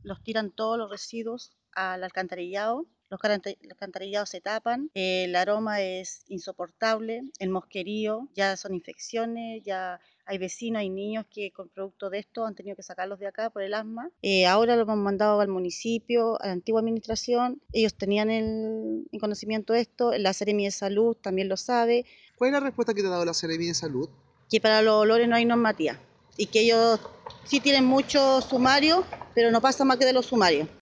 los tiran todos los residuos al alcantarillado. Los alcantarillados se tapan, el aroma es insoportable, el mosquerío, ya son infecciones, ya hay vecinos, hay niños que con producto de esto han tenido que sacarlos de acá por el asma. Ahora lo hemos mandado al municipio, a la antigua administración, ellos tenían el conocimiento de esto, la Seremi de Salud también lo sabe. ¿Cuál es la respuesta que te ha dado la Seremi de Salud? Que para los olores no hay normativa y que ellos sí tienen mucho sumario, pero no pasa más que de los sumarios.